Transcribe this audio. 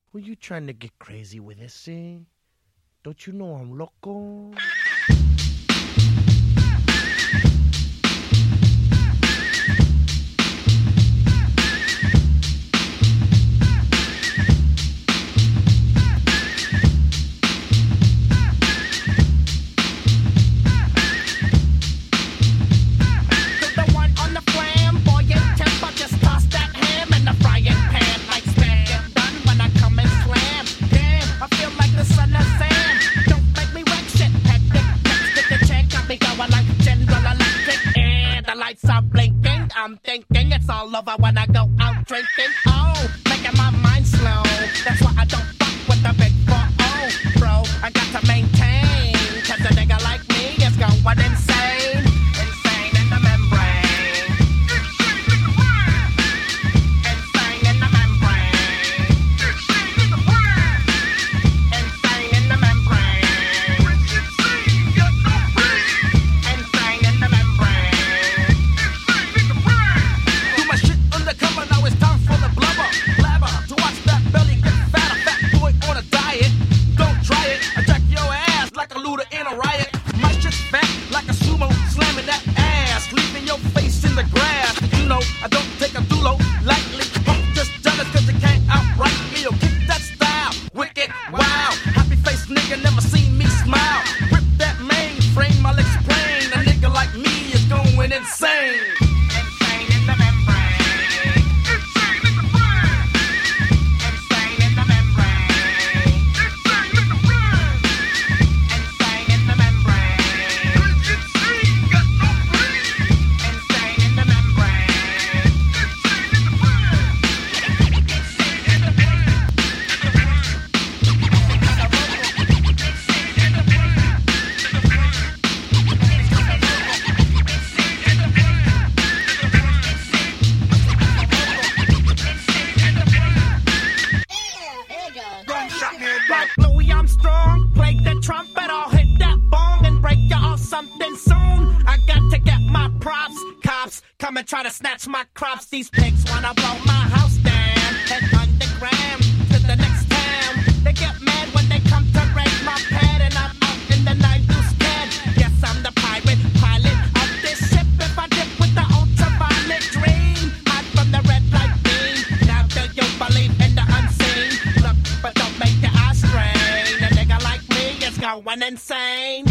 Who you trying to get crazy with ese? Don't you know I'm loco? I'm thinking it's all over when I go out drinking. Oh, making my mind slow. That's why I don't fuck with the big 4-0, bro. I got to maintain, cause a nigga like me is going insane. Insane in the membrane. Insane in the membrane. Insane in the membrane. Insane in the membrane. I don't take a dulo lightly. Just jealous cause you can't outright me. Yo, kick that style, wicked, wow. Happy face nigga never seen me smile. Rip that mainframe, I'll explain. A nigga like me is going insane. Insane in the membrane. Insane in the brain. Insane in the membrane. Insane in the brain. Insane in the membrane. Insane, got no brain. Insane in the membrane. Like Louis Armstrong, play the trumpet, I'll hit that bong and break you off something soon. I got to get my props, cops come and try to snatch my crops. These pigs wanna blow my house down, head underground to the next town. They get mad when they come to raid my pad and I'm out in the night loose dead. Yes, I'm the pirate pilot of this ship. If I dip with the ultraviolet dream, hide from the red light beam. Now do you believe in the unseen? Look, but don't make your eyes strain. A nigga like me is going insane.